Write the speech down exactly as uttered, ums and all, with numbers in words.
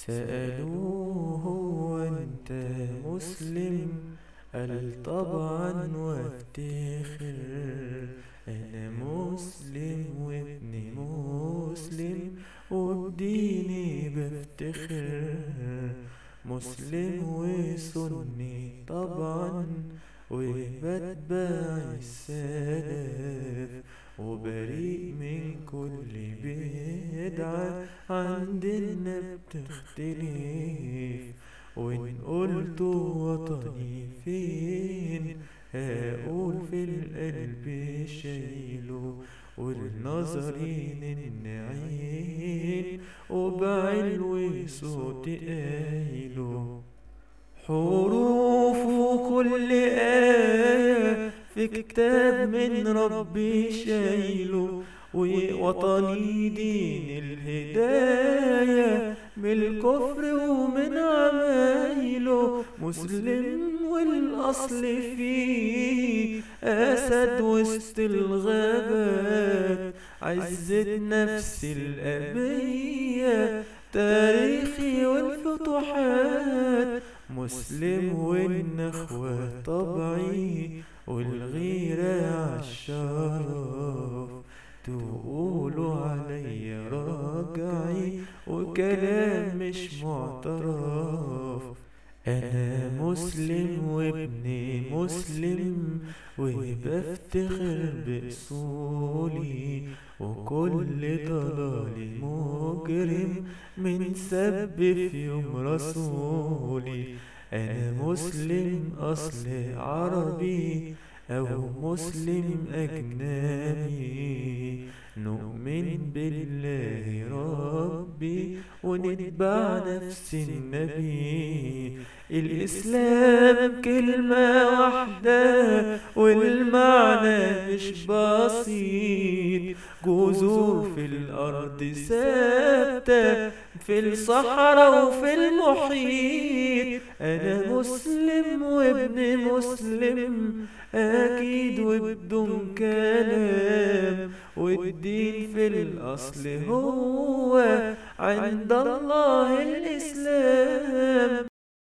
سألوه وانت مسلم؟ قال طبعا وافتخر، انا مسلم وابن مسلم وبديني بفتخر. مسلم وسني طبعا وبتبع السلف، وبريء من كل بدعة عندنا بتختلف. وإن قلت وطني فين، هقول في القلب شايله، والنظرين النعين وبعلو صوت قايله. حروف كل آية في كتاب من ربي شايله، ووطني دين الهداية من الكفر ومن عمايله. مسلم والأصل فيه أسد وسط الغابات، عزة نفس الأبية تاريخي والفتوحات. مسلم والنخوة طبعي والغيرة عالشرف، تقولوا علي راجعي وكلام مش معترف. أنا مسلم وابن مسلم وبفتخر بأصولي، وكل ضلال مجرم من سب في يوم رسولي. أنا مسلم أصل عربي أو مسلم أجنبي، نؤمن بالله ربي ونتبع نفس النبي. الإسلام كلمة واحدة والمعنى مش بسيط، جذور في الأرض ثابتة في الصحراء وفي المحيط. أنا مسلم وابن مسلم أكيد وبدون كلام، والدين في الأصل هو عند الله الإسلام.